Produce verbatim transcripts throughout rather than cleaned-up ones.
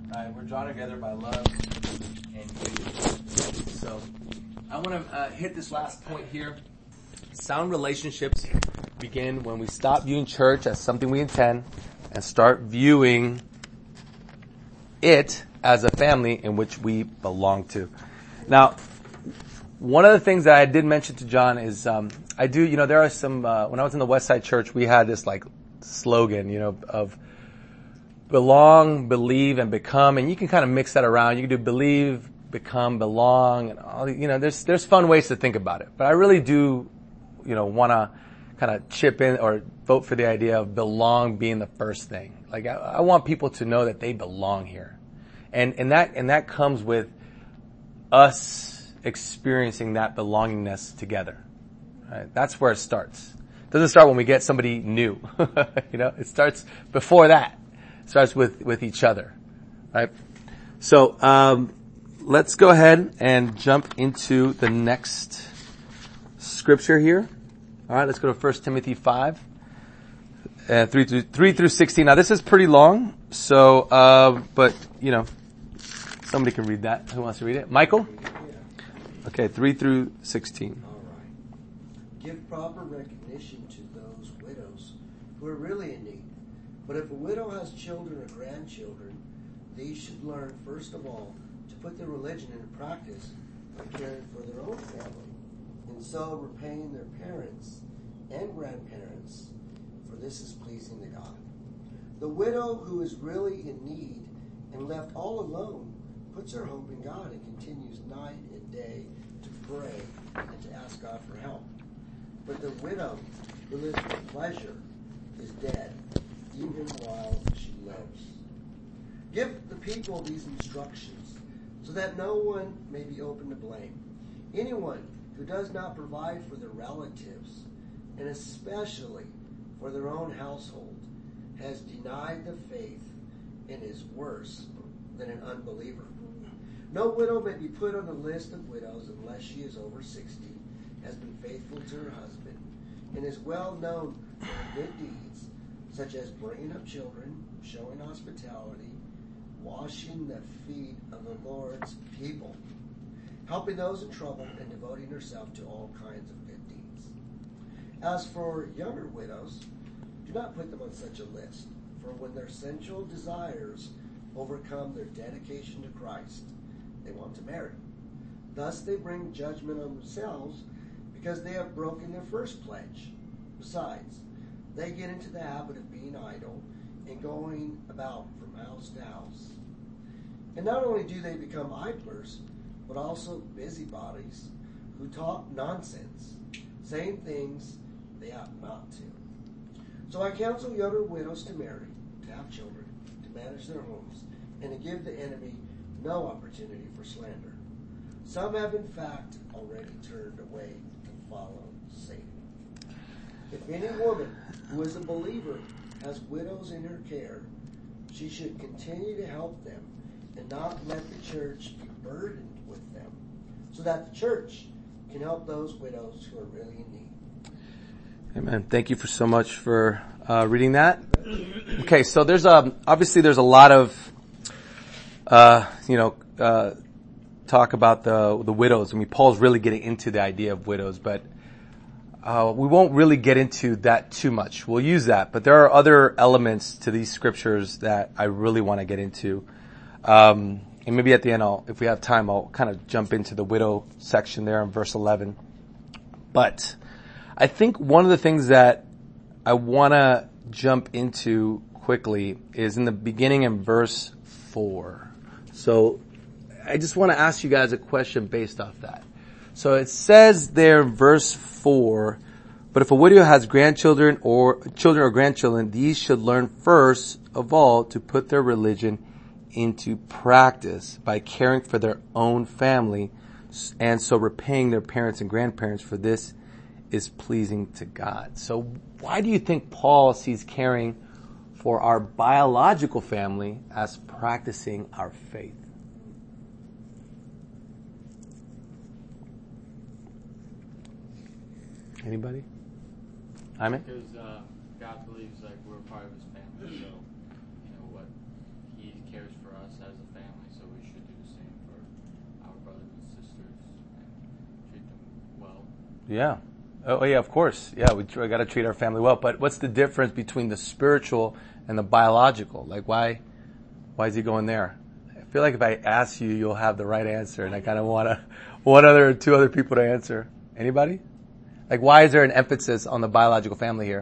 Right? We're drawn together by love and unity. So I want to uh, hit this last point here. Sound relationships begin when we stop viewing church as something we attend and start viewing it as a family in which we belong to. Now, one of the things that I did mention to John is um, I do, you know, there are some, uh, when I was in the Westside Church, we had this like slogan, you know, of belong, believe, and become, and you can kind of mix that around. You can do believe, become, belong, and all, you know, there's, there's fun ways to think about it. But I really do, you know, want to kind of chip in or vote for the idea of belong being the first thing. Like, I, I want people to know that they belong here. And, and that, and that comes with us experiencing that belongingness together. Right? That's where it starts. It doesn't start when we get somebody new. You know, it starts before that. It starts with, with each other. Right? So, um, let's go ahead and jump into the next scripture here. All right, let's go to First Timothy five, uh, three through, three through sixteen. Now this is pretty long, so, uh, but, you know, somebody can read that. Who wants to read it? Michael? Okay, three through sixteen. All right. Give proper recognition to those widows who are really in need. But if a widow has children or grandchildren, these should learn, first of all, to put their religion into practice by caring for their own family, and so repaying their parents and grandparents, for this is pleasing to God. The widow who is really in need and left all alone puts her hope in God and continues night and day to pray and to ask God for help. But the widow who lives for pleasure is dead, even while she lives. Give the people these instructions, so that no one may be open to blame. Anyone who does not provide for their relatives, and especially for their own household, has denied the faith and is worse than an unbeliever. No widow may be put on the list of widows unless she is over sixty, has been faithful to her husband, and is well known for her good deeds, such as bringing up children, showing hospitality, washing the feet of the Lord's people, helping those in trouble, and devoting herself to all kinds of good deeds. As for younger widows, do not put them on such a list, for when their sensual desires overcome their dedication to Christ, they want to marry. Thus they bring judgment on themselves because they have broken their first pledge. Besides, they get into the habit of being idle and going about from house to house. And not only do they become idlers, but also busybodies who talk nonsense, saying things they ought not to. So I counsel younger widows to marry, to have children, to manage their homes, and to give the enemy no opportunity for slander. Some have in fact already turned away to follow Satan. If any woman who is a believer has widows in her care, she should continue to help them and not let the church be burdened with them, so that the church can help those widows who are really in need. Amen. Thank you for so much for uh, reading that. Okay, so there's a obviously there's a lot of uh, you know uh, talk about the the widows. I mean, Paul's really getting into the idea of widows, but uh, we won't really get into that too much. We'll use that, but there are other elements to these scriptures that I really want to get into. Um, and maybe at the end, I'll, if we have time, I'll kind of jump into the widow section there in verse eleven. But I think one of the things that I want to jump into quickly is in the beginning in verse four. So I just want to ask you guys a question based off that. So it says there in verse four, but if a widow has grandchildren or children or grandchildren, these should learn first of all to put their religion into practice by caring for their own family, and so repaying their parents and grandparents, for this is pleasing to God. So why do you think Paul sees caring for our biological family as practicing our faith? Anybody? Amen? Because uh, God believes like we're part of His family, so you know what He cares for us as a family, so we should do the same for our brothers and sisters and treat them well. Yeah. Oh, yeah, of course. Yeah, we got to treat our family well. But what's the difference between the spiritual and the biological? Like, why, why is he going there? I feel like if I ask you, you'll have the right answer, and I kind of want to, one other or two other people to answer. Anybody? Like, why is there an emphasis on the biological family here?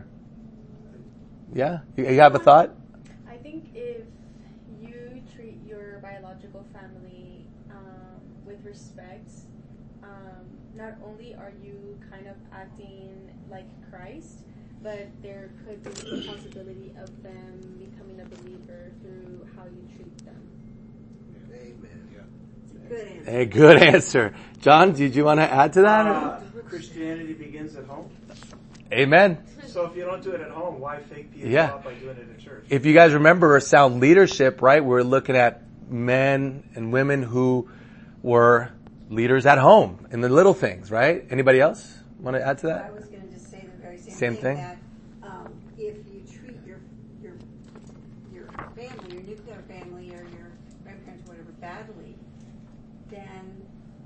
Yeah? You, you have a thought? I think if you treat your biological family um, with respect, um, not only are you kind of acting like Christ, but there could be the possibility of them becoming a believer through how you treat them. Amen. Yeah. It's a good answer. Hey, good answer. John, did you want to add to that? Uh, Christianity begins at home. Amen. So if you don't do it at home, why fake people Yeah. out by doing it at church? If you guys remember Sound Leadership, right, we're looking at men and women who were leaders at home in the little things, right? Anybody else want to add to I that? was going to just say the very same, Same thing? That um, if you treat your your your family, your nuclear family, or your grandparents, or whatever, badly, then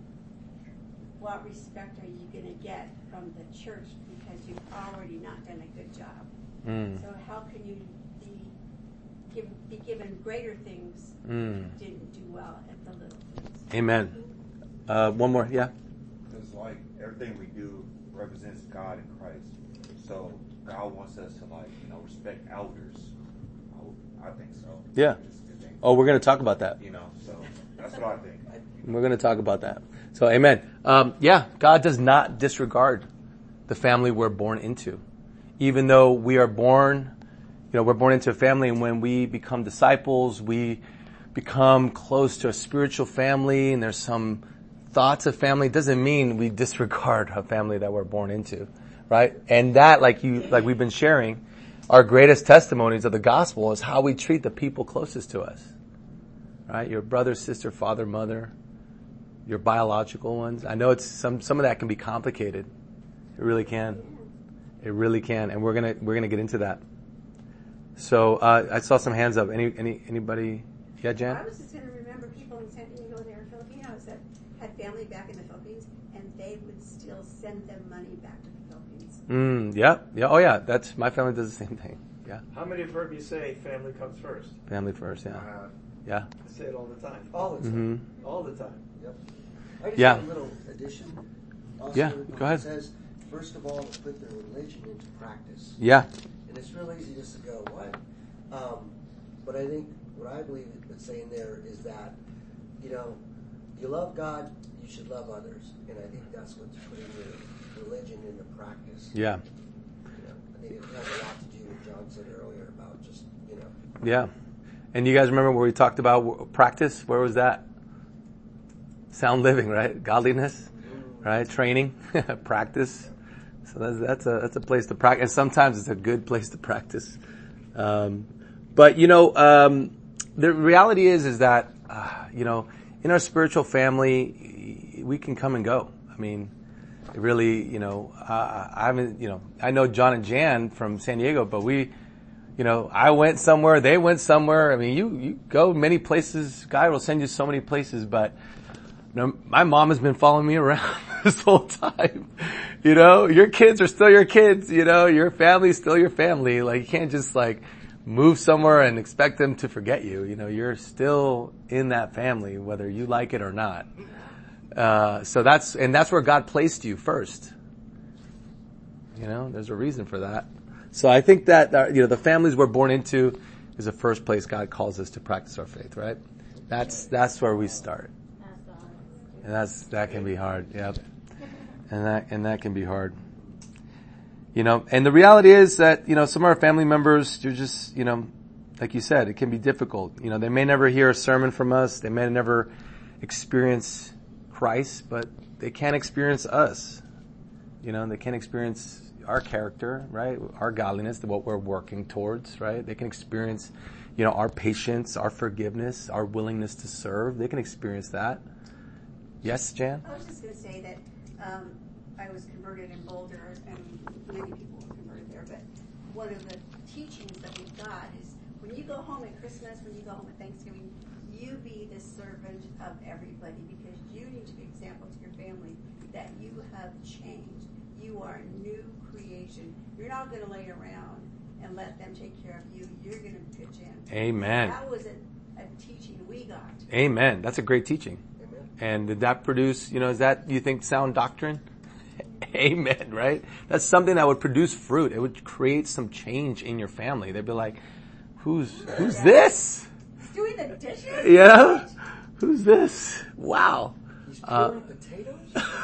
what respect are you going to get from the church because you've already not done a good job? Mm. So how can you be give, be given greater things Mm. if you didn't do well at the little things? Amen. Uh, one more, yeah. Because like everything we do represents God and Christ. So God wants us to like, you know, respect elders. I, I think so. Yeah. It's a good thing. Oh, we're going to talk about that. You know, so that's what I think. We're going to talk about that. So, amen. Um, yeah, God does not disregard the family we're born into. Even though we are born, you know, we're born into a family, and when we become disciples, we become close to a spiritual family, and there's some thoughts of family. It doesn't mean we disregard a family that we're born into, right? And that, like you, like we've been sharing, our greatest testimonies of the gospel is how we treat the people closest to us, right? Your brother, sister, father, mother, your biological ones. I know it's some, some of that can be complicated. It really can. It really can. And we're gonna, we're gonna get into that. So, uh, I saw some hands up. Any, any, anybody? Yeah, Jan? I was just going to remember people in San Diego, they were Filipinos that had family back in the Philippines, and they would still send them money back to the Philippines. Mm, yeah, yeah. Oh yeah, that's, my family does the same thing. Yeah. How many have heard me say family comes first? Family first, yeah. Uh, Yeah. I say it all the time. All the time. Mm-hmm. All the time. Yep. I just Yeah. have a little addition. Also, Yeah, it go ahead. says, first of all, to put their religion into practice. Yeah. And it's real easy just to go, what? Um, but I think what I believe it's saying there is that, you know, you love God, you should love others. And I think that's what's putting your religion into practice. Yeah. You know, I think it has a lot to do with what John said earlier about just, you know. Yeah. And you guys remember where we talked about practice? Where was that? Sound living, right? Godliness, right? Training, practice. So that's, that's a, that's a place to practice. And sometimes it's a good place to practice. Um, but you know, um, the reality is, is that, uh, you know, in our spiritual family, we can come and go. I mean, it really, you know, uh, I haven't, you know, I know John and Jan from San Diego, but we, you know, I went somewhere, they went somewhere. I mean, you, you go many places. God will send you so many places, but you know, my mom has been following me around this whole time. You know, your kids are still your kids, you know, your family's still your family. Like, you can't just like move somewhere and expect them to forget you. You know, you're still in that family, whether you like it or not. Uh, so that's, and that's where God placed you first. You know, there's a reason for that. So I think that, uh, you know, the families we're born into is the first place God calls us to practice our faith, right? That's, that's where we start. And that's, that can be hard, yeah. And that, and that can be hard. You know, and the reality is that, you know, some of our family members, they're just, you know, like you said, it can be difficult. You know, they may never hear a sermon from us. They may never experience Christ, but they can experience us. You know, they can experience our character, right? Our godliness, what we're working towards, right? They can experience, you know, our patience, our forgiveness, our willingness to serve. They can experience that. Yes, Jan? I was just going to say that um, I was converted in Boulder, and many people were converted there, but one of the teachings that we got is when you go home at Christmas, when you go home at Thanksgiving, you servant of everybody, because you need to be an example to your family that you have changed. You are a new creation. You're not going to lay around and let them take care of you. You're going to pitch in. Amen. That was a, a teaching we got. Amen. That's a great teaching. Amen. And did that produce, you know, is that, you think, sound doctrine? Amen, right? That's something that would produce fruit. It would create some change in your family. They'd be like, who's, who's this? He's doing the dishes? You know? Who's this? Wow. He's Uh, peeling potatoes?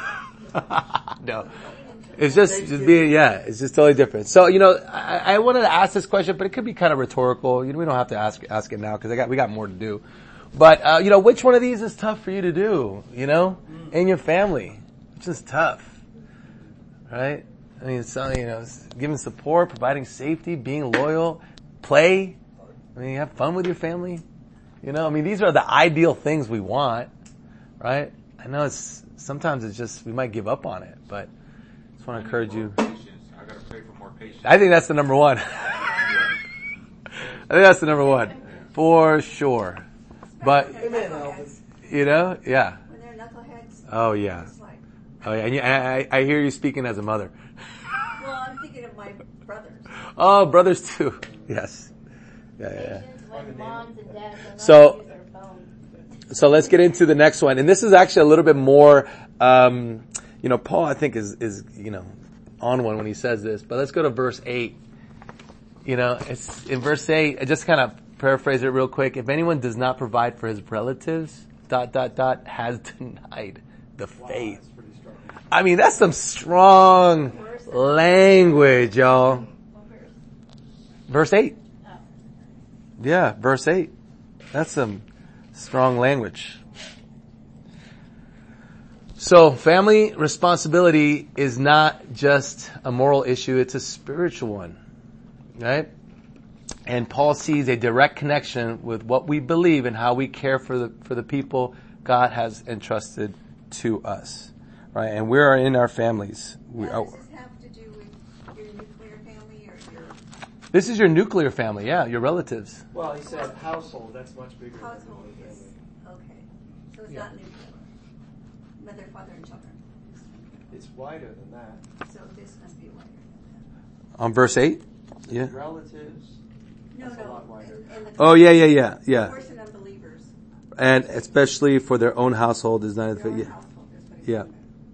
No. It's just, just being, yeah, it's just totally different. So, you know, I, I wanted to ask this question, but it could be kind of rhetorical. You know, we don't have to ask, ask it now because I got, we got more to do. But, uh, you know, which one of these is tough for you to do, you know, in your family? Which is tough, right? I mean, it's something, you know, it's giving support, providing safety, being loyal, play. I mean, have fun with your family. You know, I mean, these are the ideal things we want, right? I know it's, sometimes it's just, we might give up on it, but I just want to encourage you. Patience. I gotta pray for more patience. I think that's the number one. I think that's the number one. For sure. But, Amen, Alvin. you know, yeah. When they're knuckleheads. Oh, yeah. It's like, Oh, yeah. And you, I, I hear you speaking as a mother. well, I'm thinking of my brothers. Oh, brothers too. Yes. Yeah, yeah, yeah. Patience when moms and dads are not So- use their phone. So let's get into the next one. And this is actually a little bit more, um, you know, Paul, I think is, is, you know, on one when he says this, but let's go to verse eight. You know, it's in verse eight, I just kind of paraphrase it real quick. If anyone does not provide for his relatives, dot, dot, dot, has denied the faith. That's pretty strong. I mean, that's some strong language, y'all. Verse eight. Yeah, verse eight. That's some strong language. So, family responsibility is not just a moral issue, it's a spiritual one. Right? And Paul sees a direct connection with what we believe and how we care for the for the people God has entrusted to us. Right? And we are in our families. We Now, are, does this have to do with your nuclear family or your this is your nuclear family, yeah, your relatives. Well, he said household. That's much bigger. than household? family. Is, okay. So it's Yeah. not nuclear. Mother, father, and children. It's wider than that. So this must be wider than On verse eight? Yeah. Relatives. that. No, That's a no. lot wider. And, and the Oh, yeah, yeah, yeah, yeah. portion of believers. And especially for their own household is not, Their own yeah. household is what he's Yeah. talking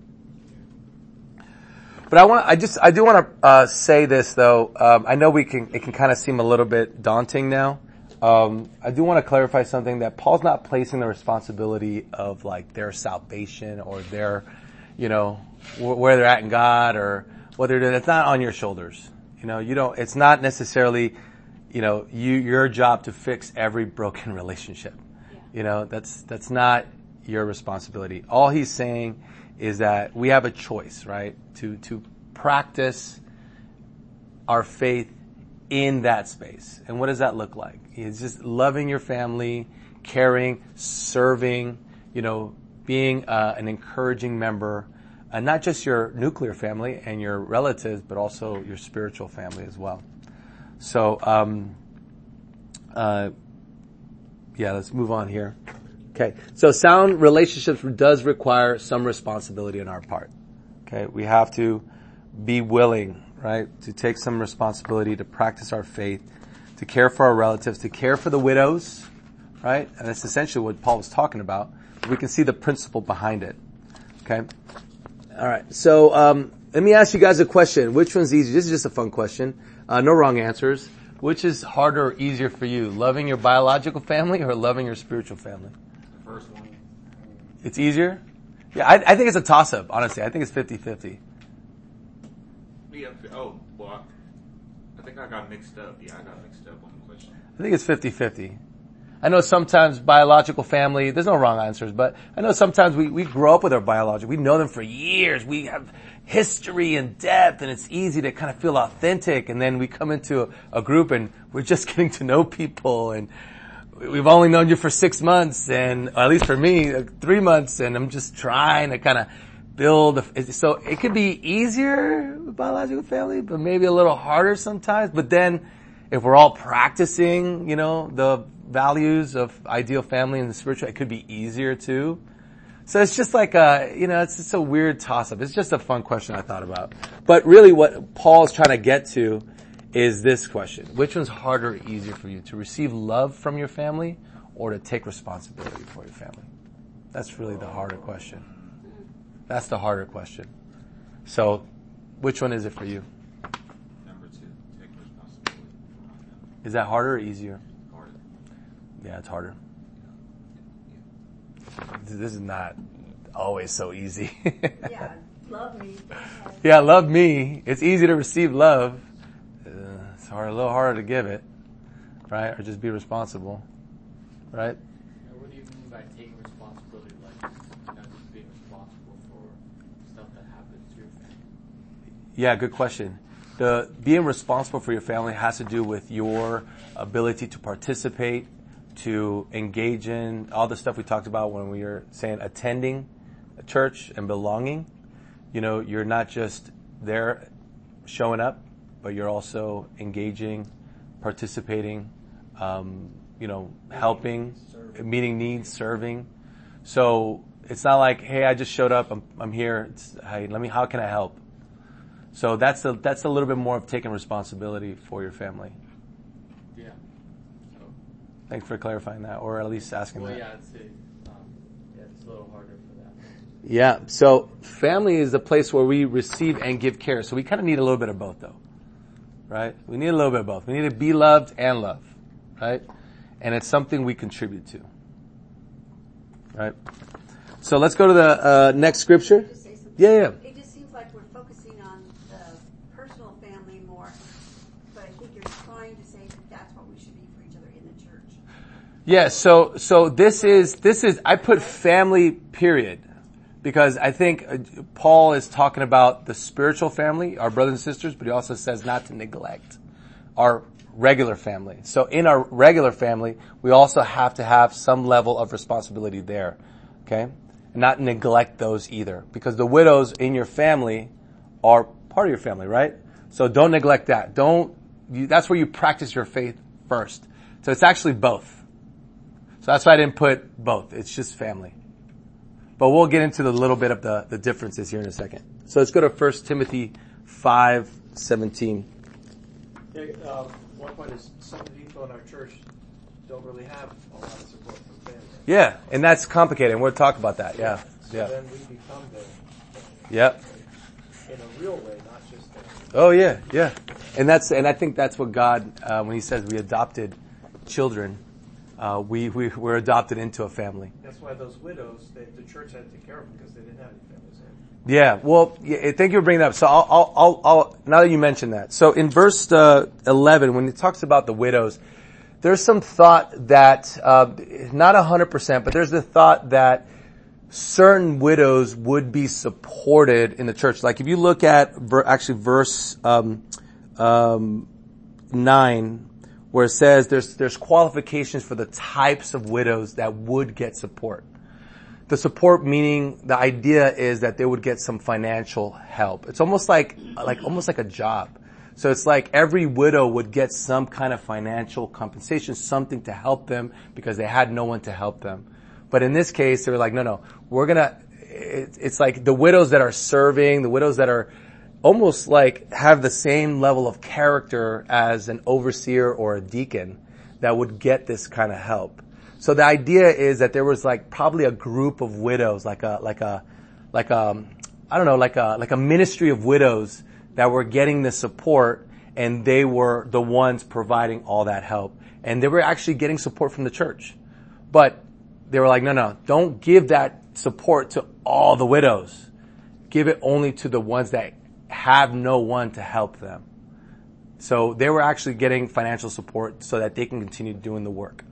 about. But I want, I just, I do want to uh, say this though. Um, I know we can, it can kind of seem a little bit daunting now. Um, I do want to clarify something that Paul's not placing the responsibility of like their salvation or their, you know, wh- where they're at in God or what they're doing. It's not on your shoulders. You know, you don't. It's not necessarily, you know, you your job to fix every broken relationship. Yeah. You know, that's that's not your responsibility. All he's saying is that we have a choice, right? To to practice our faith in that space. And what does that look like? It's just loving your family, caring, serving, you know, being uh, an encouraging member, and not just your nuclear family and your relatives, but also your spiritual family as well. So, um, uh, yeah, let's move on here. Okay, so sound relationships does require some responsibility on our part. Okay, we have to be willing, right, to take some responsibility to practice our faith, to care for our relatives, to care for the widows, right? And that's essentially what Paul was talking about. We can see the principle behind it. Okay? All right. So, um, let me ask you guys a question. Which one's easier? This is just a fun question. Uh, no wrong answers. Which is harder or easier for you? Loving your biological family or loving your spiritual family? The first one. It's easier? Yeah, I, I think it's a toss-up, honestly. I think it's fifty-fifty. Yeah. Oh, well, I, I think I got mixed up. Yeah, I got mixed up on the question. I think it's fifty-fifty. I know sometimes biological family, there's no wrong answers, but I know sometimes we, we grow up with our biological. We know them for years. We have history and depth, and it's easy to kind of feel authentic. And then we come into a, a group and we're just getting to know people, and we've only known you for six months, and or at least for me, uh, three months, and I'm just trying to kind of build. A, so it could be easier with biological family, but maybe a little harder sometimes. But then if we're all practicing, you know, the values of ideal family and the spiritual, it could be easier too. So it's just like a, you know, it's just a weird toss-up. It's just a fun question I thought about. But really what Paul's trying to get to is this question. Which one's harder or easier for you? To receive love from your family or to take responsibility for your family? That's really the harder question. That's the harder question. So, which one is it for you? Number two, take responsibility for my family. Is that harder or easier? Harder. Yeah, it's harder. This is not always so easy. Yeah, love me. Yeah, love me. It's easy to receive love. Uh, it's hard, a little harder to give it, right? Or just be responsible, right? And what do you mean by taking responsibility? Like, you know, just being responsible for stuff that happens to your family? Yeah, good question. The being responsible for your family has to do with your ability to participate, to engage in all the stuff we talked about when we were saying attending a church and belonging. You know, you're not just there showing up, but you're also engaging, participating, um, you know, helping, Serving. meeting needs, serving. So it's not like, hey, I just showed up, I'm, I'm here. It's, hey, let me, how can I help? So that's the, that's a little bit more of taking responsibility for your family. Yeah. So, Thanks for clarifying that, or at least asking well, that. yeah, I'd say, um, yeah, it's a little harder for that. Yeah. So family is the place where we receive and give care. So we kind of need a little bit of both, though, right? We need a little bit of both. We need to be loved and love, right? And it's something we contribute to, right? So let's go to the uh, next scripture. Can I just say something? Yeah, yeah. It just seems like we're focusing on the personal family more, but I think you're trying to say that that's what we should be for each other in the church. Yeah, so so this is this is I put family period because I think uh, Paul is talking about the spiritual family, our brothers and sisters, but he also says not to neglect our regular family. So in our regular family, we also have to have some level of responsibility there, okay? And not neglect those either, because the widows in your family are part of your family, right? So don't neglect that. Don't. You, that's where you practice your faith first. So it's actually both. So that's why I didn't put both. It's just family. But we'll get into the little bit of the, the differences here in a second. So let's go to First Timothy five seventeen. Yeah, um, one point is some of the people in our church don't really have a lot of support from family. Yeah, and that's complicated, and we'll talk about that. Yeah, So yeah. then we become the family. Yep. In a real way, not just the, Oh yeah, yeah. And that's and I think that's what God, uh, when He says we adopted children, uh, we we were adopted into a family. that's why those widows, they, the church had to take care of them because they didn't have any families. Yeah, well, yeah, thank you for bringing that up. So I'll, I'll, I'll, I'll now that you mentioned that. So in verse uh, eleven, when it talks about the widows, there's some thought that, uh, not one hundred percent, but there's the thought that certain widows would be supported in the church. Like if you look at ver- actually verse um, um, nine, where it says there's there's qualifications for the types of widows that would get support. The support meaning the idea is that they would get some financial help. It's almost like like almost like a job. So it's like every widow would get some kind of financial compensation, something to help them because they had no one to help them. But in this case, they were like, no, no, we're gonna, it, it's like the widows that are serving, the widows that are almost like have the same level of character as an overseer or a deacon that would get this kind of help. So the idea is that there was like probably a group of widows, like a, like a, like a, I don't know, like a, like a ministry of widows that were getting the support, and they were the ones providing all that help. And they were actually getting support from the church. But they were like, no, no, don't give that support to all the widows. Give it only to the ones that have no one to help them. So they were actually getting financial support so that they can continue doing the work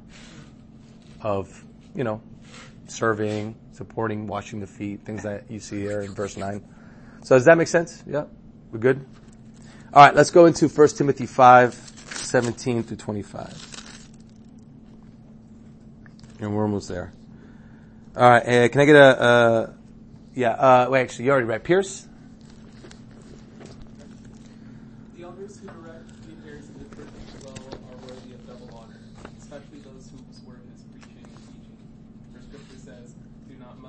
of, you know, serving, supporting, washing the feet, things that you see here in verse nine. So does that make sense? Yeah? We're good? All right, let's go into First Timothy five seventeen through twenty-five. And we're almost there. All right, uh, can I get a, uh, yeah, uh, wait, actually, you already read. Pierce? The elders who direct the affairs of the church as well are worthy of double honor, especially those who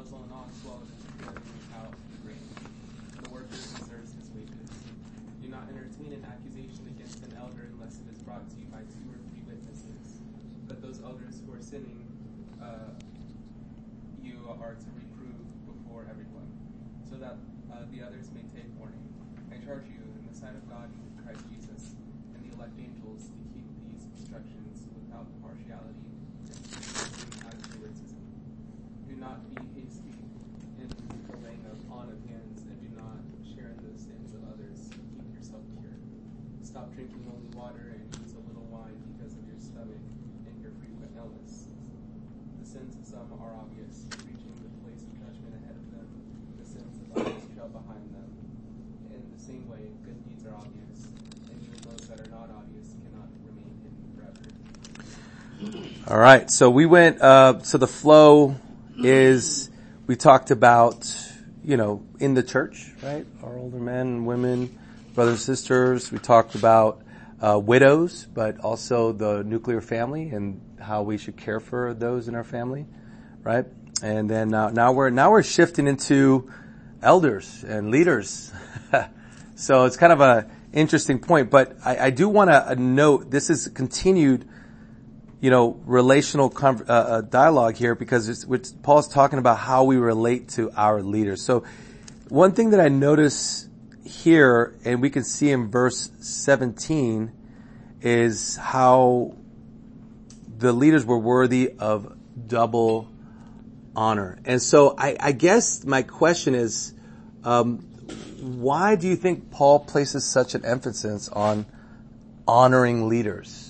muzzle an ox while it is treading out the grain. The worker deserves his wages. Do not entertain an accusation against an elder unless it is brought to you by two or three witnesses. But those elders who are sinning, uh, you are to reprove before everyone, so that uh, the others may take warning. I charge you in the sight of God and Christ Jesus and the elect angels to keep these instructions without partiality and as favoritism. Do not be hasty in the laying of on of hands, and do not share in the sins of others. Keep yourself pure. Stop drinking only water and use a little wine because of your stomach and your frequent illness. The sins of some are obvious, reaching the place of judgment ahead of them. The sins of others trail behind them. In the same way, good deeds are obvious, and even those that are not obvious cannot remain hidden forever. All right. So we went, uh, so the flow is, we talked about, you know, in the church, right? Our older men and women, brothers and sisters. We talked about, uh, widows, but also the nuclear family and how we should care for those in our family, right? And then now, now we're, now we're shifting into elders and leaders. So it's kind of a interesting point, but I, I do want to note this is continued, you know, relational con- uh, uh, dialogue here because it's, it's, Paul's talking about how we relate to our leaders. So one thing that I notice here, and we can see in verse seventeen, is how the leaders were worthy of double honor. And so I, I guess my question is, um, why do you think Paul places such an emphasis on honoring leaders?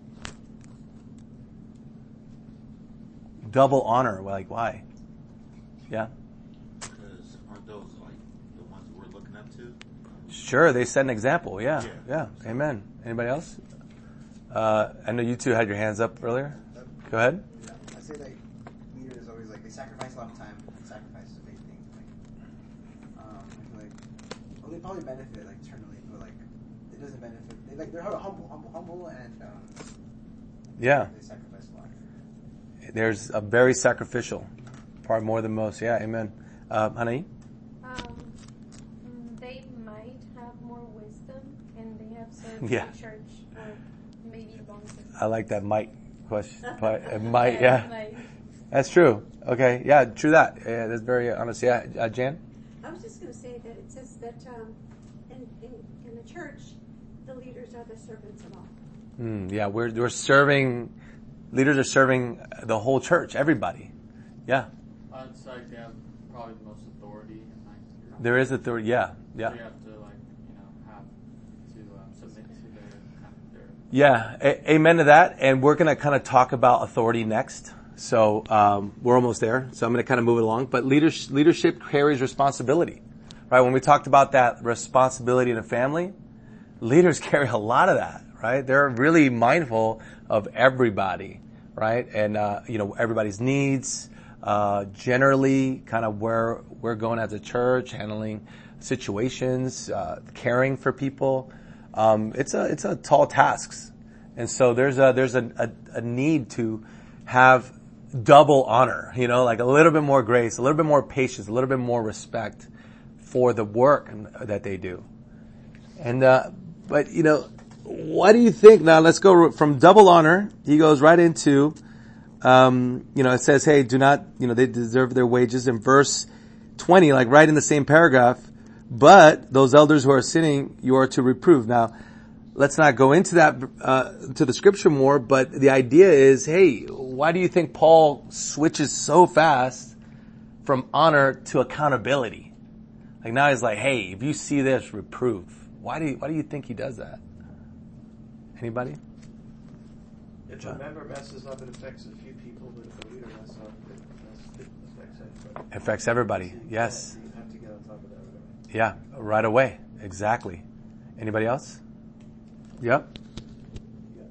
Double honor, like why? Yeah? Because aren't those like the ones we're looking up to? Sure, they set an example, yeah. Yeah. Yeah, amen. Anybody else? Uh, I know you two had your hands up earlier. Go ahead. Yeah, I say like leaders always like they sacrifice a lot of time. And sacrifice is a big thing. Like, um, I feel like well, they probably benefit like eternally, but like it doesn't benefit. They like they're humble, humble, humble, and um, Yeah. they sacrifice a lot. There's a very sacrificial part, more than most. Yeah, amen. Uh, Hanae? Um, they might have more wisdom, and they have served Yeah. the church for maybe longer. I like that might question. But it might, yeah. Like, That's true. Okay, yeah, true that. Yeah, that's very honest. Yeah, uh, Jan? I was just going to say that it says that um, in, in, in the church, the leaders are the servants of all. Mm, yeah, we're we're serving. Leaders are serving the whole church, everybody. Yeah, I'd say they have probably the most authority. And like, you know, there is authority. Yeah, yeah, So you have to like, you know, have to um, submit to their kind of their. yeah. A- amen to that. And we're going to kind of talk about authority next. So um, we're almost there. So I'm going to kind of move it along. But leadership, leadership carries responsibility, right? When we talked about that responsibility in a family, leaders carry a lot of that, right? They're really mindful of everybody, right? And, uh, you know, everybody's needs, uh, generally kind of where we're going as a church, handling situations, uh, caring for people. Um, it's a, it's a tall task. And so there's a, there's a, a, a need to have double honor, you know, like a little bit more grace, a little bit more patience, a little bit more respect for the work that they do. And, uh, but, you know, what do you think? Now let's go from double honor. He goes right into, um, you know, it says, hey, do not, you know, they deserve their wages in verse twenty, like right in the same paragraph. But those elders who are sinning, you are to reprove. Now, let's not go into that, uh, to the scripture more, but the idea is, hey, why do you think Paul switches so fast from honor to accountability? Like now he's like, hey, if you see this, reprove. Why do you, why do you think he does that? Anybody? If a member messes up, it affects a few people, but if a leader messes up, it affects everybody. Affects everybody. Yes. You have to get on top of that right away. Yeah, right away. Exactly. Anybody else? Yep. Yeah.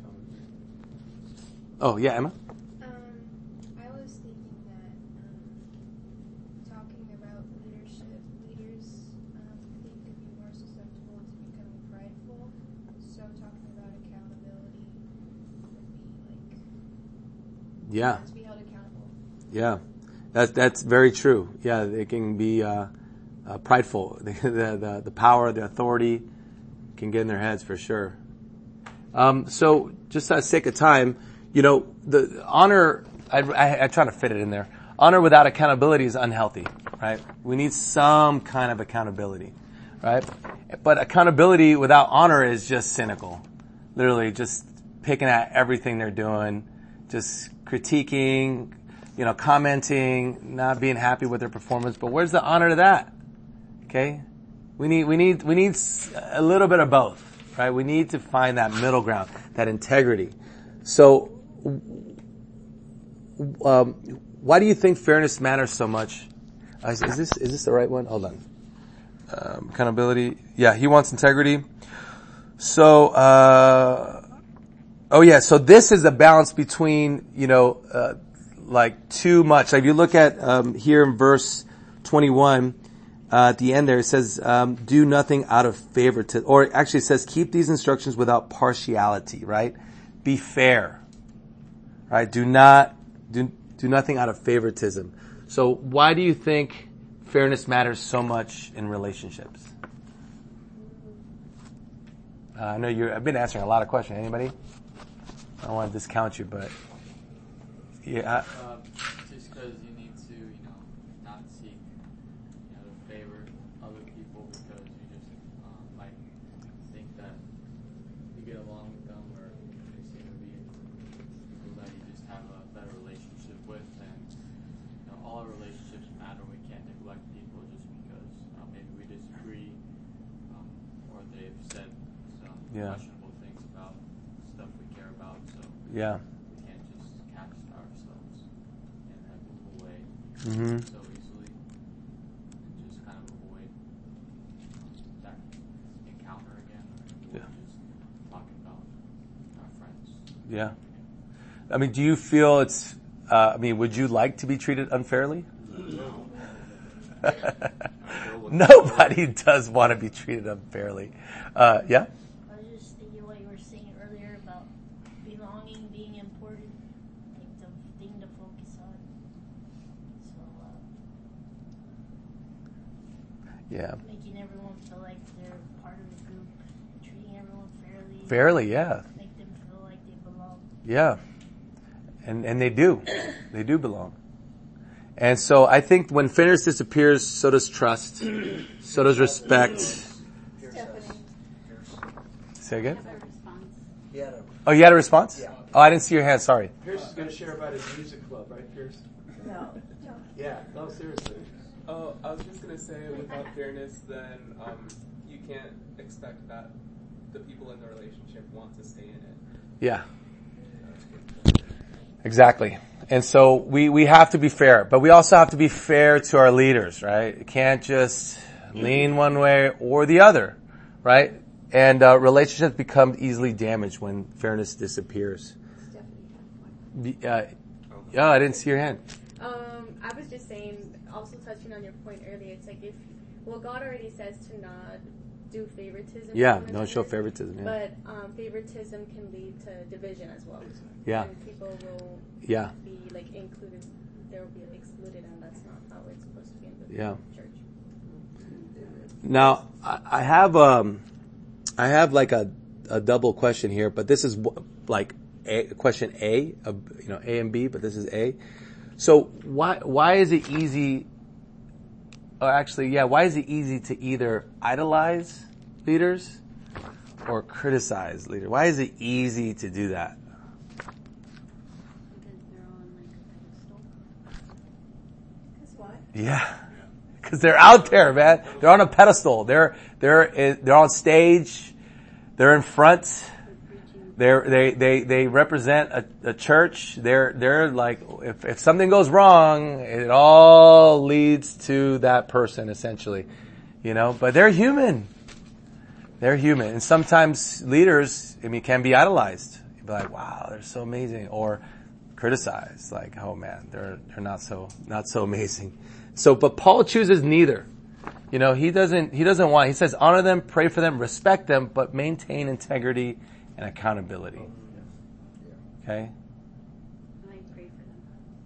Oh, yeah, Emma? Um, I was thinking that um, talking about leadership, leaders um, they could be more susceptible to becoming prideful. So talking about accountability would be like Yeah. to be held accountable. Yeah. That's that's very true. Yeah, they can be uh, uh, prideful. the, the the power, the authority can get in their heads for sure. Um, so, just for the sake of time, you know, the honor. I, I, I try to fit it in there. Honor without accountability is unhealthy, right? We need some kind of accountability, right? But accountability without honor is just cynical. Literally, just picking at everything they're doing, just critiquing, you know, commenting, not being happy with their performance. But where's the honor to that? Okay, we need we need we need a little bit of both, right? We need to find that middle ground, that integrity. So, um, why do you think fairness matters so much? Uh, is, is this is this the right one? Hold on. Um, accountability. Yeah, he wants integrity. So, uh, oh yeah. So this is a balance between, you know, uh, like too much. Like if you look at um, here in verse twenty-one. Uh, at the end there, it says, um, do nothing out of favoritism. Or actually it says, keep these instructions without partiality, right? Be fair, right? Do not, do, do nothing out of favoritism. So why do you think fairness matters so much in relationships? Uh, I know you're, I've been answering a lot of questions. Anybody? I don't want to discount you, but yeah. Uh, just because you need to, you know, not seek favor other people because you just um, might think that you get along with them or they seem to be people that you just have a better relationship with, and you know all our relationships matter. We can't neglect people just because uh, maybe we disagree um, or they've said some yeah. questionable things about stuff we care about. So yeah. we can't just catch ourselves and then move away. Mm-hmm. So Yeah. I mean, do you feel it's, uh, I mean, would you like to be treated unfairly? No. Nobody does want to be treated unfairly. Uh, yeah? I was just thinking what you were saying earlier about belonging being important, like the thing to focus on. So, uh, yeah. Making everyone feel like they're part of the group, treating everyone fairly. Fairly, yeah. Yeah. And and they do. They do belong. And so I think when fairness disappears, so does trust. So does respect. Stephanie. Say again? Yeah. Oh, you had a response? Yeah. Oh, I didn't see your hand. Sorry. Pierce is going to share about his music club, right, Pierce? No. Yeah. No, seriously. Oh, I was just going to say, without fairness, then um, you can't expect that the people in the relationship want to stay in it. Yeah. Exactly. And so we, we have to be fair, but we also have to be fair to our leaders, right? You can't just lean one way or the other, right? And uh, relationships become easily damaged when fairness disappears. Uh, yeah, I didn't see your hand. Um, I was just saying, also touching on your point earlier, it's like if, well, God already says to not do favoritism. Yeah, don't show favoritism. Yeah. But um, favoritism can lead to division as well. Yeah. And people will yeah. be like included, they will be excluded, and that's not how it's supposed to be in the yeah. church. Now, I, I have um, I have like a, a double question here, but this is like a, question A, of, you know, A and B, but this is A. So why why is it easy? Or actually, yeah, why is it easy to either idolize leaders or criticize leaders? Why is it easy to do that? Because they're on like a pedestal. Because what? Yeah, because they're out there, man. They're on a pedestal. They're they're they're on stage. They're in front. They're, they they they represent a, a church. They're they're like if if something goes wrong, it all leads to that person essentially, you know. But they're human. They're human, and sometimes leaders, I mean, can be idolized. You'd be like, wow, they're so amazing, or criticized, like, oh man, they're they're not so not so amazing. So, but Paul chooses neither. You know, he doesn't he doesn't want. He says, honor them, pray for them, respect them, but maintain integrity and accountability. Okay? I pray for them.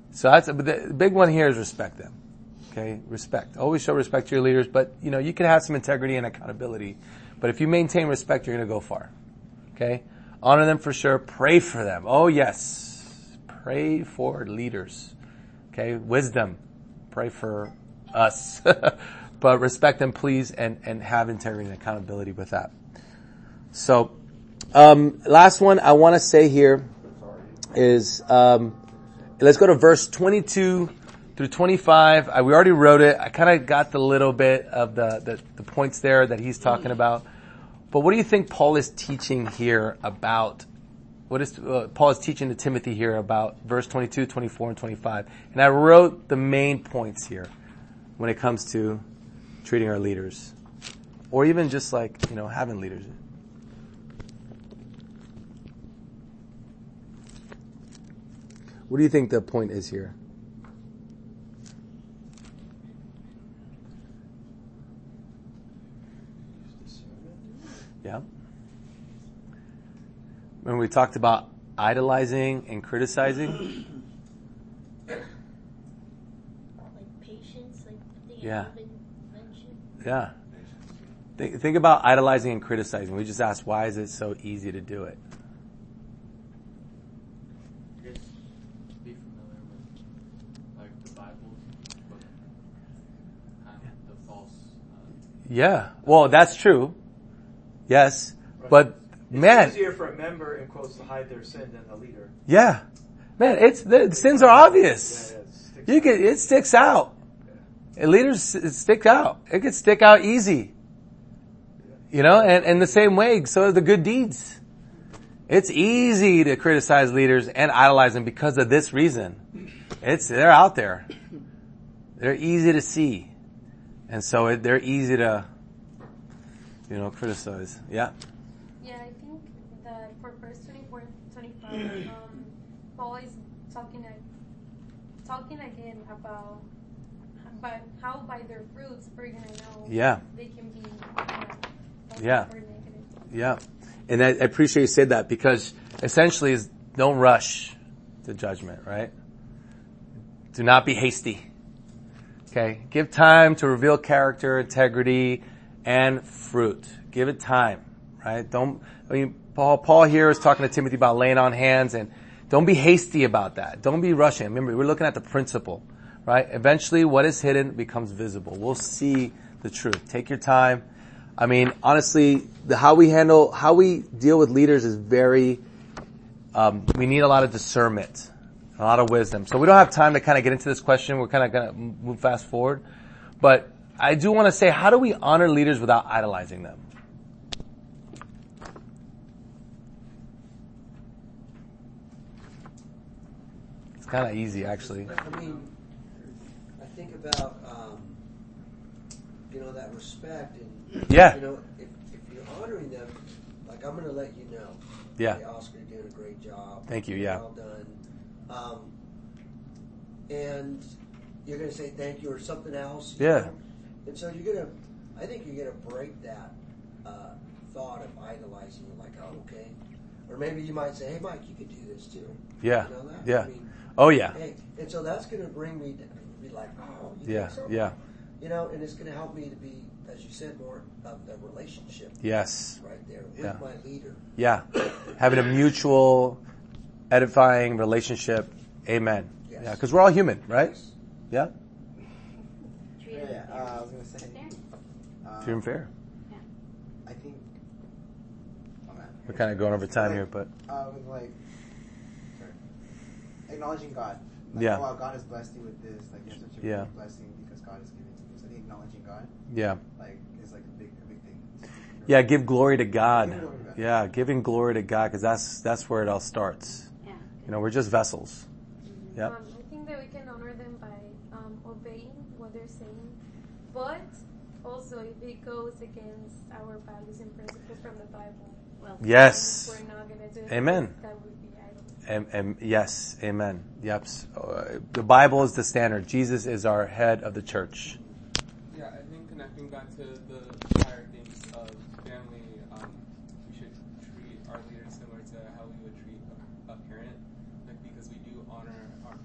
So that's, but the big one here is respect them. Okay, respect. Always show respect to your leaders, but you know, you can have some integrity and accountability. But if you maintain respect, you're going to go far. Okay? Honor them for sure. Pray for them. Oh yes. Pray for leaders. Okay? Wisdom. Pray for us. But respect them, please, and, and have integrity and accountability with that. So, um, last one I want to say here is, um, let's go to verse twenty-two through twenty-five. I, we already wrote it. I kind of got the little bit of the, the, the points there that he's talking about. But what do you think Paul is teaching here about, what is, uh, Paul is teaching to Timothy here about verse twenty-two, twenty-four, and twenty-five? And I wrote the main points here when it comes to treating our leaders. Or even just like, you know, having leaders. What do you think the point is here? Yeah. When we talked about idolizing and criticizing. Like patience, like the thing Yeah. I've been mentioned. Yeah. Think, think about idolizing and criticizing. We just asked, why is it so easy to do it? I guess be familiar with like the Bible, but kind of the false. Uh, Yeah. Well, that's true. Yes. Right. But, It's man. easier for a member, in quotes, to hide their sin than a leader. Yeah. Man, it's, the sins are obvious. Yeah, yeah, it sticks You out. can, it sticks out. And leaders, it sticks out. It can stick out easy. You know, and, and the same way, so are the good deeds. It's easy to criticize leaders and idolize them because of this reason. It's, they're out there. They're easy to see. And so it, they're easy to, you know, criticize. Yeah. Yeah, I think that for verse twenty-four and twenty-five, um, Paul is talking, uh, talking again about, about how by their fruits we're going to know Yeah. they can be, you know, Yeah. or negative. Yeah. And I, I appreciate you said that because essentially is don't rush to judgment, right? Do not be hasty. Okay? Give time to reveal character, integrity, and fruit. Give it time, right? Don't, I mean, Paul, Paul here is talking to Timothy about laying on hands and don't be hasty about that. Don't be rushing. Remember, we're looking at the principle, right? Eventually what is hidden becomes visible. We'll see the truth. Take your time. I mean, honestly, the how we handle, how we deal with leaders is very, um, we need a lot of discernment, a lot of wisdom. So we don't have time to kind of get into this question. We're kind of going to move fast forward. But I do want to say, how do we honor leaders without idolizing them? It's kind of easy, actually. I mean, I think about, um, you know, that respect and, Yeah. you know, if, if you're honoring them, like I'm going to let you know. Yeah. Hey, Oscar, you're doing a great job. Thank you, yeah. Well done. Um, and you're going to say thank you or something else. you Yeah. know? And so you're going to, I think you're going to break that uh, thought of idolizing. You're like, oh, okay. Or maybe you might say, hey, Mike, you could do this too. Yeah. You know that? Yeah. I mean, Oh, yeah. Hey, and so that's going to bring me to be like, oh, you Yeah. think so? Yeah. You know, and it's going to help me to be, as you said, more of the relationship. Yes. Right there with Yeah. my leader. Yeah. Having a mutual, edifying relationship. Amen. Yes. Yeah. Because we're all human, right? Yes. Yeah. Yeah, yeah. Uh, I was gonna say. Um, True and fair. I think. Oh man. We're kind of going over time Like, here, but Uh, with like, sorry, acknowledging God. Like, Yeah. Oh, wow, God has blessed you with this. Like, you have such a Yeah. big blessing because God has given it to you. So I think acknowledging God, yeah. like, is like a big, a big thing. Yeah. Give glory to God. Give glory to God. Yeah. Giving glory to God because that's, that's where it all starts. Yeah. You know, we're just vessels. Yeah. Um, I think that we can honor them by um, obeying what they're saying, but also if it goes against our values and principles from the Bible, well, Yes. we're not going to do it. Amen. That would be idol. And, and yes, amen. Yep. Uh, the Bible is the standard. Jesus is our head of the church. Yeah, I think connecting back to the prior themes of family, um, we should treat our leaders similar to how we would treat a, a parent, like because we do honor our parents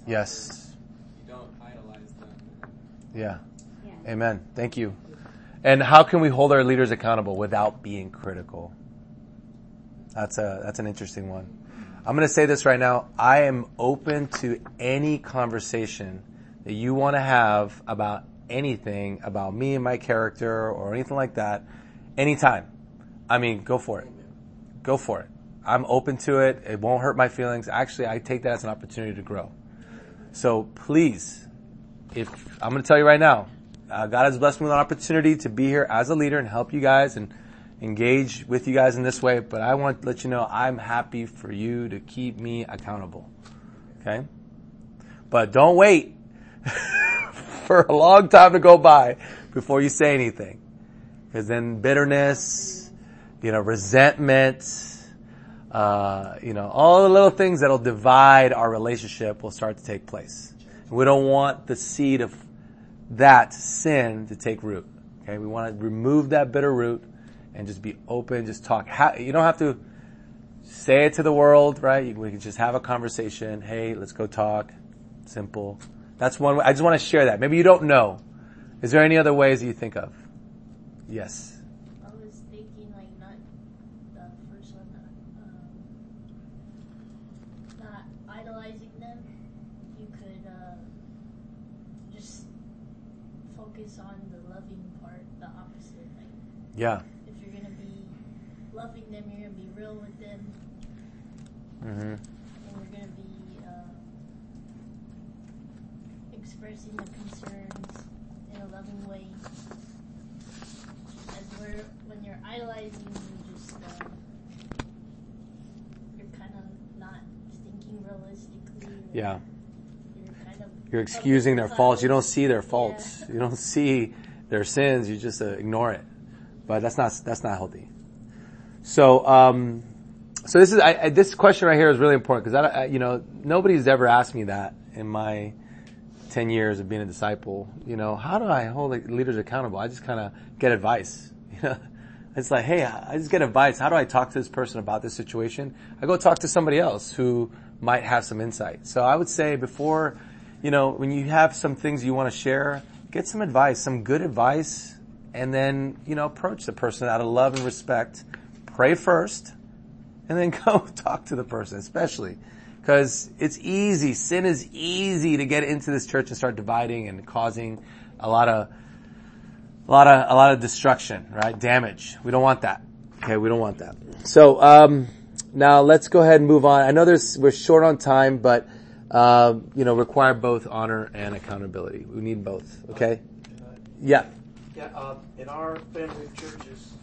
Yes. You don't idolize them. Yeah. Yeah. Amen. Thank you. And how can we hold our leaders accountable without being critical? That's a that's an interesting one. I'm going to say this right now. I am open to any conversation that you want to have about anything, about me and my character or anything like that, anytime. I mean, go for it. Go for it. I'm open to it. It won't hurt my feelings. Actually, I take that as an opportunity to grow. So please, if I'm going to tell you right now, uh, God has blessed me with an opportunity to be here as a leader and help you guys and engage with you guys in this way. But I want to let you know I'm happy for you to keep me accountable. Okay? But don't wait for a long time to go by before you say anything. Because then bitterness, you know, resentment, uh, you know, all the little things that'll divide our relationship will start to take place. And we don't want the seed of that sin to take root. Okay? We want to remove that bitter root and just be open, just talk. You don't have to say it to the world, right? We can just have a conversation. Hey, let's go talk. Simple. That's one way. I just want to share that. Maybe you don't know. Is there any other ways that you think of? Yes. I was thinking like not the first one, um, not idolizing them. You could uh, just focus on the loving part, the opposite. Like, yeah. If you're gonna be loving them, you're gonna be real with them, Mm-hmm. and you're gonna be uh, expressing the concerns in a loving way. As we're, when you're idolizing, you just uh, you're kind of not thinking realistically. Yeah. You're kind of You're excusing their faults. You don't see their Yeah. faults. You don't see their sins. You just uh, ignore it. But that's not that's not healthy. So, um, so this is I, I, this question right here is really important because I, I, you know, nobody's ever asked me that in my ten years of being a disciple. You know, how do I hold leaders accountable? I just kind of get advice. You know, it's like, hey, I just get advice. How do I talk to this person about this situation? I go talk to somebody else who might have some insight. So I would say before, you know, when you have some things you want to share, get some advice, some good advice, and then, you know, approach the person out of love and respect. Pray first, and then go talk to the person, especially because it's easy. Sin is easy to get into this church and start dividing and causing a lot of, a lot of, a lot of destruction, right? Damage. We don't want that. Okay, we don't want that. So um, now let's go ahead and move on. I know there's we're short on time, but uh, you know, require both honor and accountability. We need both. Okay. Yeah. Yeah. Um, in our family of churches,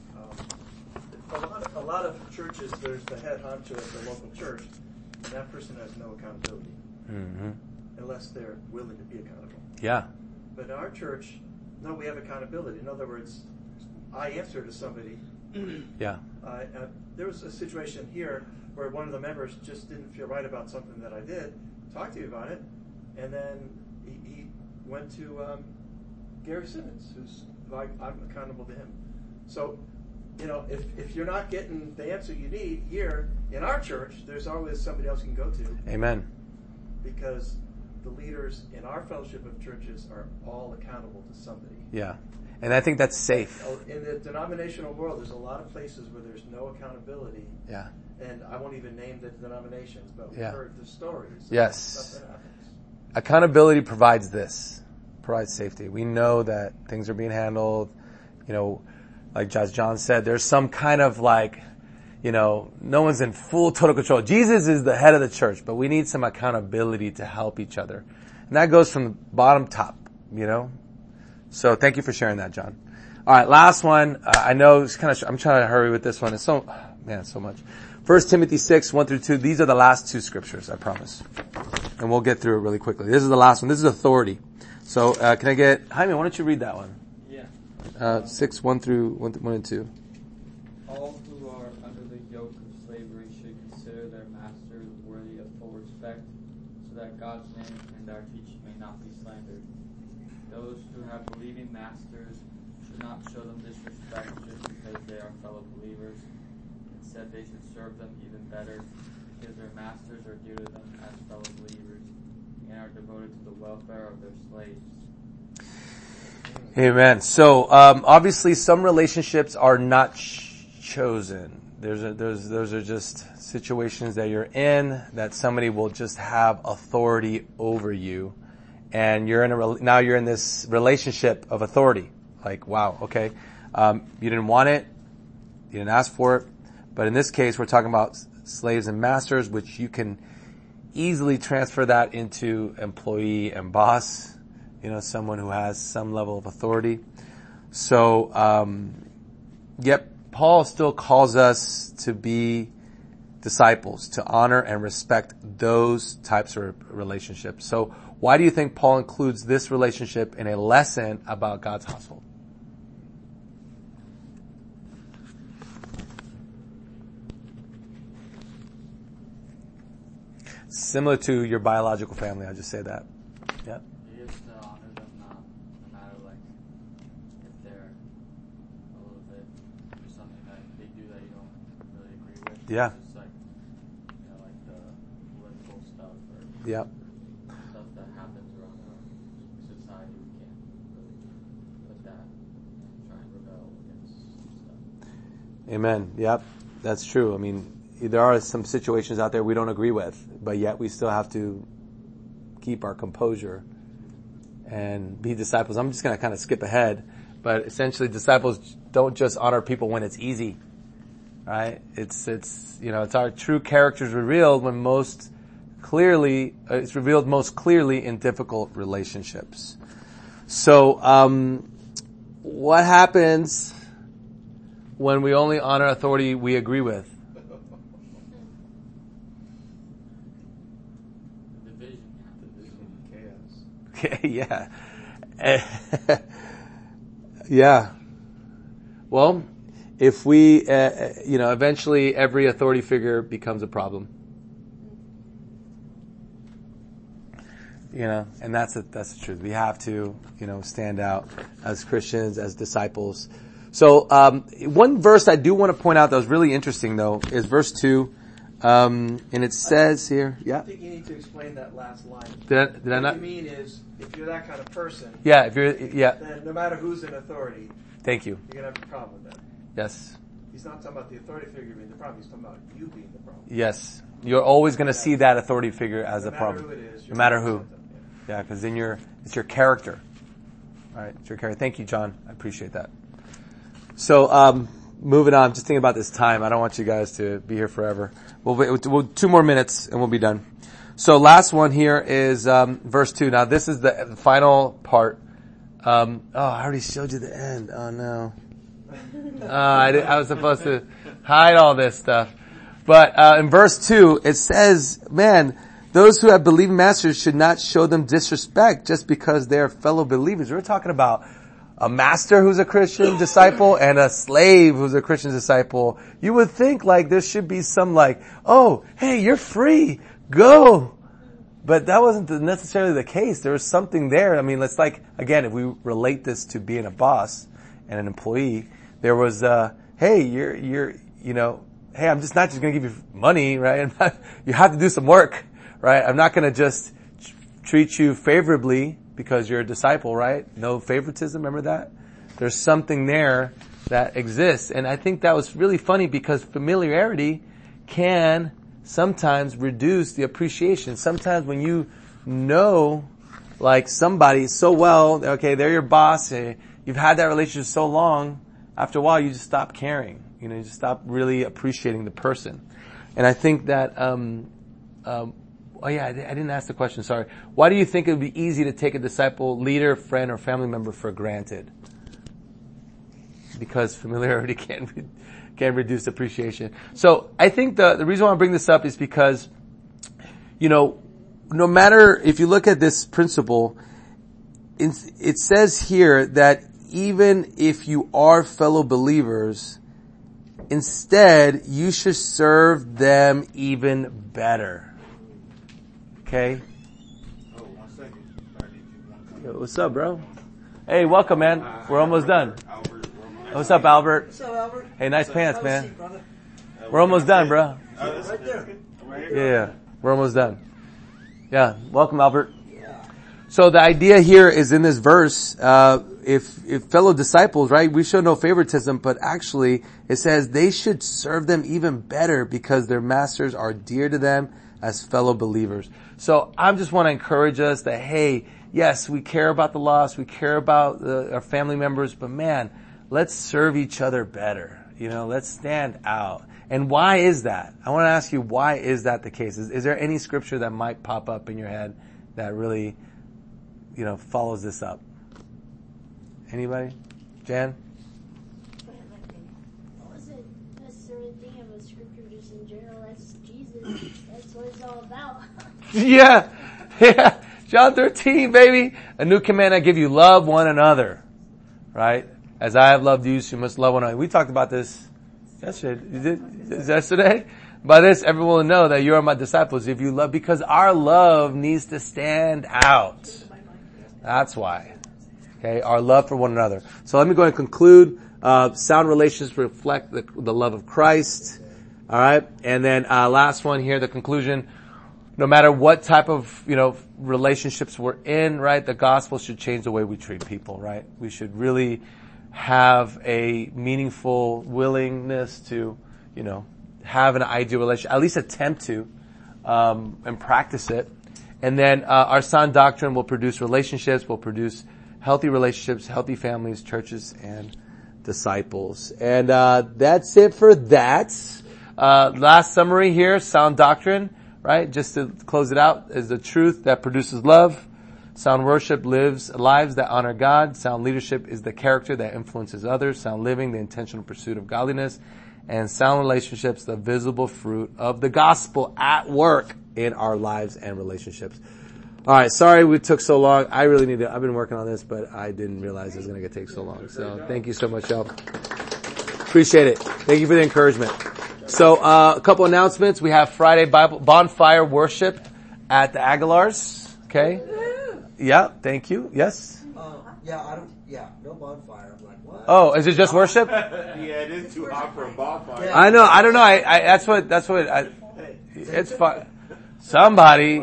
um, a lot of, a lot of churches, there's the head honcho at the local church, and that person has no accountability Mm-hmm. unless they're willing to be accountable. Yeah. But in our church, no, we have accountability. In other words, I answer to somebody. Yeah. Uh, uh, there was a situation here where one of the members just didn't feel right about something that I did, talked to me about it, and then he, he went to um, Gary Simmons, who's I, I'm accountable to him. So, you know, if, if you're not getting the answer you need here in our church, there's always somebody else you can go to. Amen. Because the leaders in our fellowship of churches are all accountable to somebody. Yeah. And I think that's safe. In the denominational world, there's a lot of places where there's no accountability. Yeah. And I won't even name the denominations, but we've Yeah. heard the stories. Yes. Stuff that happens. Accountability provides this, provides safety. We know that things are being handled. You know, like Judge John said, there's some kind of like, you know, no one's in full total control. Jesus is the head of the church, but we need some accountability to help each other. And that goes from the bottom top, you know. So thank you for sharing that, John. All right, last one. Uh, I know it's kind of. I'm trying to hurry with this one. It's so, man, so much. First Timothy six one through two. These are the last two scriptures, I promise, and we'll get through it really quickly. This is the last one. This is authority. So uh, can I get Jaime? Why don't you read that one? Yeah. Uh, six one through one, one and two. All who are under the yoke of slavery should consider their masters worthy of full respect, so that God's name and our teaching may not be slandered. Those who have believing masters should not show them disrespect just because they are fellow believers. Instead, they should serve them even better, because their masters are dear to them as fellow believers. and are devoted to the welfare of their slaves. Amen. So, um, obviously some relationships are not ch- chosen. There's a, there's, those are just situations that you're in that somebody will just have authority over you. And you're in a, now you're in this relationship of authority. Like, wow, okay. Um, you didn't want it. You didn't ask for it. But in this case, we're talking about slaves and masters, which you can easily transfer that into employee and boss. You know, someone who has some level of authority. So, um, yep, Paul still calls us to be disciples, to honor and respect those types of relationships. So, why do you think Paul includes this relationship in a lesson about God's household? Similar to your biological family, I'll just say that. Yeah. You just uh, honor them, not, no matter like if they're a little bit or something that they do that you don't really agree with. Yeah. It's just like, you know, like the political stuff or Yeah. stuff that happens around our society. We can't really let that try and rebel against stuff. Amen. Yep. That's true. I mean, there are some situations out there we don't agree with, but yet we still have to keep our composure and be disciples. I'm just going to kind of skip ahead, but essentially disciples don't just honor people when it's easy, right? It's, it's, you know, it's our true characters revealed when most clearly, uh, it's revealed most clearly in difficult relationships. So, um, what happens when we only honor authority we agree with? Yeah. Yeah. Well, if we, uh, you know, eventually every authority figure becomes a problem. You know, and that's a, that's the truth. We have to, you know, stand out as Christians, as disciples. So, um, one verse I do want to point out that was really interesting though is verse two. Um, and it says here, yeah. I think you need to explain that last line. Did I, did what I not? What you mean is, if you're that kind of person, yeah, if you're, yeah. then no matter who's in authority, thank you. You're gonna have a problem with that. Yes. He's not talking about the authority figure being the problem. He's talking about you being the problem. Yes, you're always going to see that authority figure as no a problem, who it is, no matter who. Yeah, because then you're it's your character. All right, it's your character. Thank you, John. I appreciate that. So, um, moving on. Just thinking about this time. I don't want you guys to be here forever. We'll, wait, we'll two more minutes and we'll be done. So, last one here is um, verse two. Now, this is the final part. Um, oh, I already showed you the end. Oh no. Uh, I, did, I was supposed to hide all this stuff. But uh, in verse two, it says, man, those who have believing masters should not show them disrespect just because they're fellow believers. We're talking about a master who's a Christian disciple and a slave who's a Christian disciple. You would think like there should be some like, oh, hey, you're free. Go. But that wasn't necessarily the case. There was something there. I mean, it's like, again, if we relate this to being a boss and an employee, there was, uh, hey, you're, you're, you know, hey, I'm just not just going to give you money, right? I'm not, you have to do some work, right? I'm not going to just treat you favorably because you're a disciple, right? No favoritism, remember that? There's something there that exists. And I think that was really funny because familiarity can sometimes reduce the appreciation. Sometimes when you know, like somebody so well, okay, they're your boss, you've had that relationship so long, after a while you just stop caring. You know, you just stop really appreciating the person. And I think that, um, um, oh yeah, I, I didn't ask the question, sorry. Why do you think it would be easy to take a disciple, leader, friend, or family member for granted? Because familiarity can, can reduce appreciation. So I think the, the reason why I bring this up is because, you know, no matter, if you look at this principle, it, it says here that even if you are fellow believers, instead, you should serve them even better. Okay? Oh, one second. I need you one Yo, what's up, bro? Hey, welcome, man. We're almost done. What's up, Albert? What's up, Albert? Hey, nice pants, Have a man. seat, brother. We're almost done, bro. Right there. Yeah, yeah. We're almost done. Yeah, welcome, Albert. So the idea here is in this verse, uh, if, if fellow disciples, right, we show no favoritism, but actually it says they should serve them even better because their masters are dear to them as fellow believers. So I just want to encourage us that, hey, yes, we care about the lost, we care about the, our family members, but man, let's serve each other better. You know, let's stand out. And why is that? I want to ask you, why is that the case? Is, is there any scripture that might pop up in your head that really, you know, follows this up? Anybody? Jan? I wasn't necessarily thinking of a scripture just in general. That's Jesus. That's what it's all about. Yeah. Yeah. John thirteen, baby. A new command I give you, love one another. Right? As I have loved you, so you must love one another. We talked about this yesterday. You did? Is yesterday? By this, everyone will know that you are my disciples if you love, because our love needs to stand out. That's why. Okay, our love for one another. So let me go ahead and conclude. Uh, sound relationships reflect the, the love of Christ. All right, and then uh, last one here, the conclusion. No matter what type of, you know, relationships we're in, right, the gospel should change the way we treat people, right? We should really have a meaningful willingness to, you know, have an ideal relationship, at least attempt to, um, and practice it. And then, uh, our sound doctrine will produce relationships, will produce healthy relationships, healthy families, churches, and disciples. And, uh, that's it for that. Uh, last summary here, sound doctrine, right? Just to close it out, is the truth that produces love. Sound worship lives lives that honor God. Sound leadership is the character that influences others. Sound living, the intentional pursuit of godliness. And sound relationships, the visible fruit of the gospel at work in our lives and relationships. All right, sorry we took so long. I really need to, I've been working on this, but I didn't realize it was going to take so long. So thank you so much, y'all. Appreciate it. Thank you for the encouragement. So uh, a couple announcements. We have Friday Bible bonfire worship at the Aguilars. Okay. Yeah, thank you. Yes? Uh, yeah, I don't, yeah, no bonfire. I'm like, what? Oh, is it just worship? Yeah, it is too hot for a bonfire. Yeah. I know, I don't know. I, I that's what, that's what, I, it's fun. Somebody,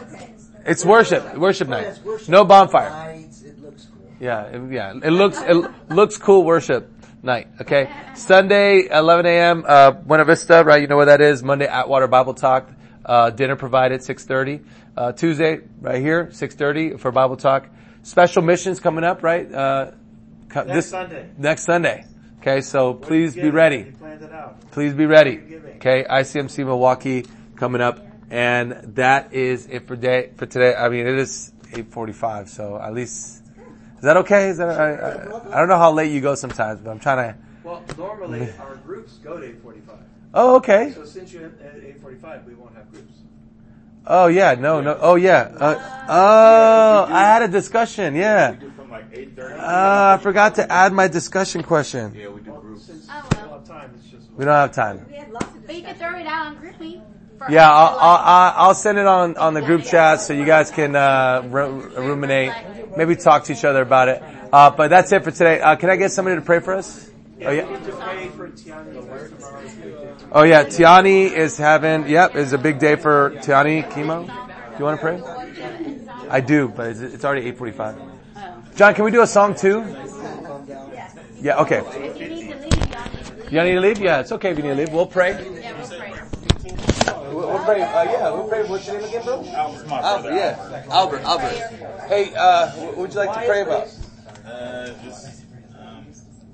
it's worship, worship Yeah, night. it's worship No bonfire. nights. It looks cool. Yeah, it, yeah, it looks, it looks cool worship night. Okay. Sunday, eleven a.m., uh, Buena Vista, right? You know where that is. Monday, Atwater Bible Talk. Uh, dinner provided, six thirty. Uh, Tuesday, right here, six thirty for Bible Talk. Special missions coming up, right? Uh, co- Next this, Sunday. Next Sunday. Okay, so What please you be giving? ready. You planned it out. Please be ready. What are you giving? Okay, I C M C Milwaukee coming up. And that is it for day, for today. I mean, it is eight forty-five, so at least, is that okay? Is that, I, I, I don't know how late you go sometimes, but I'm trying to, Well, normally our groups go to eight forty-five. oh, okay. So since you're at eight forty-five, we won't have groups. Oh yeah, no, no, oh yeah. Uh, oh, I had a discussion, yeah. We do from like eight thirty. Uh, I forgot to add my discussion question. Yeah, we do groups. Since Oh, we well. don't have time, it's just. We don't have time. We had lots of But you can discussion. throw it out on GroupMe. for Yeah, us I'll, to, I'll, like- I'll I'll send it on, on the group chat so you guys can, uh, ru- ruminate, maybe talk to each other about it. Uh, but that's it for today. Uh, can I get somebody to pray for us? Oh We yeah. need to pray for Tiana tomorrow. Oh yeah, Tiani is having, yep, is a big day for Tiani chemo. Do you want to pray? I do, but it's, it's already eight forty-five. John, can we do a song too? Calm down. Yeah, okay. If you need to leave, y'all need to leave. You need to leave? Yeah, it's okay if you need to leave. We'll pray. Yeah, we'll pray. We'll, we'll pray. Uh, yeah, we'll pray. What's your name again, bro? Albert's my Albert, brother. yeah. Albert, Albert. Hey, uh, what would you like to pray about? Uh, just, um,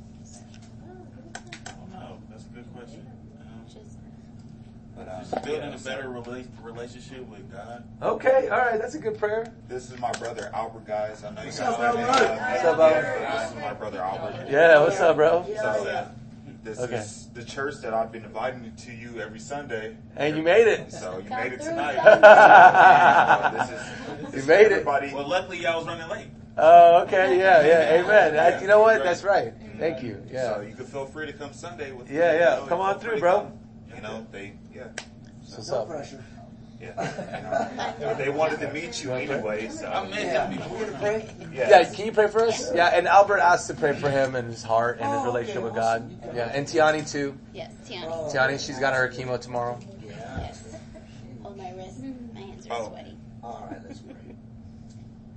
I don't know. That's a good question. Um, just building a better rela- relationship with God. Okay, alright, that's a good prayer. This is my brother Albert, guys. I know you guys up, know Albert? him. What's up, Albert? This is my brother Albert. Yeah, what's up, bro? So, uh, this Okay. is the church that I've been inviting to you every Sunday. And you made it. So you made it tonight. this is, this You is made it. everybody. Well, luckily y'all was running late. Oh, okay, yeah, yeah, amen. I, you know what? That's right. Thank you. So Yeah. you can feel free to come Sunday with Yeah, me, yeah. you know, Come on feel through, free to bro. come. You know, they, yeah. What's No up? pressure. Yeah. You know, they wanted to meet you anyway, so. I met him before. Pray? Yeah, can you pray for us? Yeah, and Albert asked to pray for him and his heart and his Oh, relationship okay, with God. awesome. Yeah, and Tiani too. Yes, Tiana. Oh. Tiani, she's got her chemo tomorrow. Yeah. Yes. Hold my wrist. My hands are Oh. sweaty. All right, let's pray.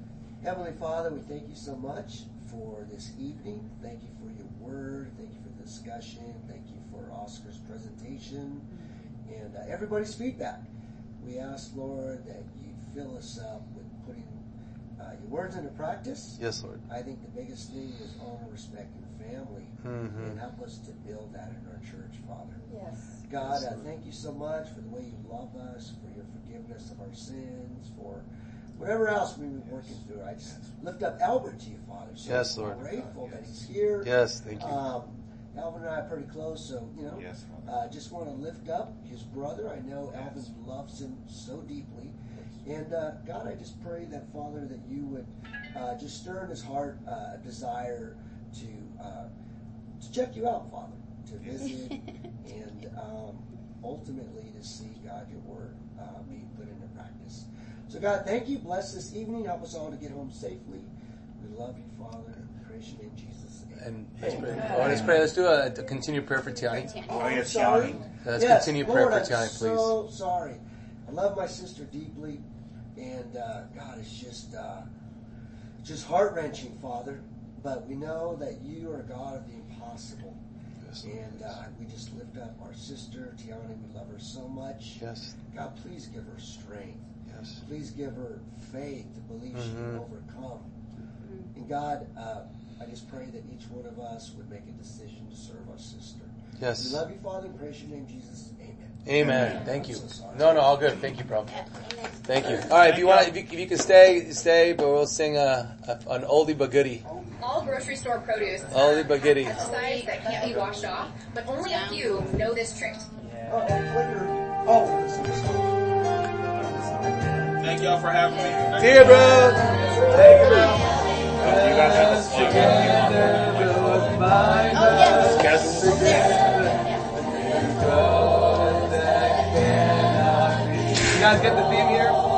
Heavenly Father, we thank you so much for this evening. Thank you for your word. Thank you for the discussion. Thank you for Oscar's presentation and uh, everybody's feedback. We ask, Lord, that you fill us up with putting uh, your words into practice. Yes, Lord. I think the biggest thing is honor, respect, and family. Mm-hmm. And help us to build that in our church, Father. Yes. God, I thank you so much for the way you love us, for your forgiveness of our sins, for whatever else we've been working through. I just lift up Albert to you, Father. So yes, Lord. I'm grateful that he's here. Yes, thank you. Um, Alvin and I are pretty close, so, you know, Yes, I uh, just want to lift up his brother. I know Alvin loves him so deeply. And, uh, God, I just pray that, Father, that you would uh, just stir in his heart uh, a desire to, uh, to check you out, Father, to visit and um, ultimately to see, God, your word uh, being put into practice. So, God, thank you. Bless this evening. Help us all to get home safely. We love you, Father. Praise your name, Jesus. And let's pray. Oh, let's pray. Let's do a, a continued prayer for Tiani. Oh, I'm sorry. Let's yes, continue Lord, prayer for Tiani, I'm please. so sorry. I love my sister deeply, and uh, God, it's just uh, just heart wrenching, Father. But we know that you are a God of the impossible, yes, and uh, we just lift up our sister Tiani. We love her so much. Yes. God, please give her strength. Yes. Please give her faith to believe mm-hmm. she can overcome. Mm-hmm. And God, uh, I just pray that each one of us would make a decision to serve our sister. Yes. We love you, Father, and praise your name, Jesus. Amen. Amen. Amen. Thank you. So no, no, all good. Thank you, bro. Thank you. All right, if you want, if you, if you can stay, stay. But we'll sing a, a an oldie but goodie. All grocery store produce Oldie but goodie. pesticides that can't be washed off, but only a few know this trick. Oh, clicker. Oh, thank y'all for having me. Thank See you, bro. Thank you, bro. You guys have a slug. Yes. You guys get the theme here?